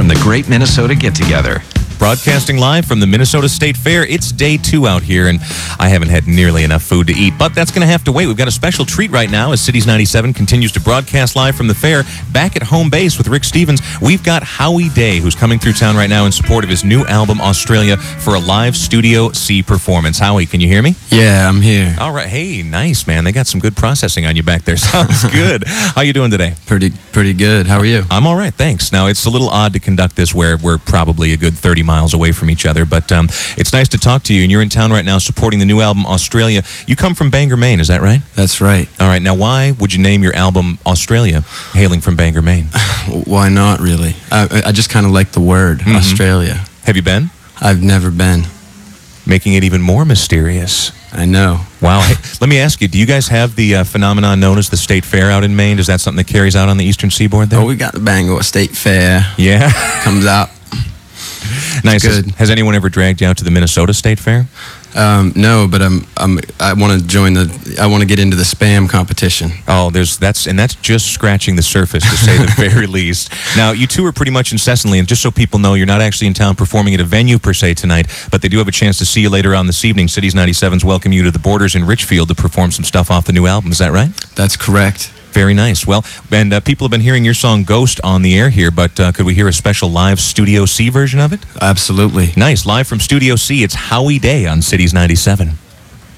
from the Great Minnesota Get-Together. Broadcasting live from the Minnesota State Fair. It's day 2 out here, and I haven't had nearly enough food to eat, but that's going to have to wait. We've got a special treat right now as Cities 97 continues to broadcast live from the fair. Back at home base with Rick Stevens, we've got Howie Day, who's coming through town right now in support of his new album, Australia, for a live Studio C performance. Howie, can you hear me? Yeah, I'm here. All right. Hey, nice, man. They got some good processing on you back there. Sounds good. How you doing today? Pretty good. How are you? I'm all right, thanks. Now, it's a little odd to conduct this where we're probably a good 30 miles away from each other, but it's nice to talk to you, and you're in town right now supporting the new album, Australia. You come from Bangor, Maine, is that right? That's right. All right. Now, why would you name your album Australia, hailing from Bangor, Maine? Why not, really? I just kind of like the word, Australia. Have you been? I've never been. Making it even more mysterious. I know. Wow. Hey, let me ask you, do you guys have the phenomenon known as the State Fair out in Maine? Is that something that carries out on the eastern seaboard there? Oh, we got the Bangor State Fair. Yeah? Comes out. Nice. Good. Has anyone ever dragged you out to the Minnesota State Fair? No, but I want to join I want to get into the spam competition. Oh, that's just scratching the surface, to say the very least. Now, you two are pretty much incessantly, and just so people know, you're not actually in town performing at a venue per se tonight, but they do have a chance to see you later on this evening. Cities 97's welcome you to the Borders in Richfield to perform some stuff off the new album. Is that right? That's correct. Very nice. Well, and people have been hearing your song Ghost on the air here, but could we hear a special live Studio C version of it? Absolutely. Nice. Live from Studio C, it's Howie Day on Cities 97.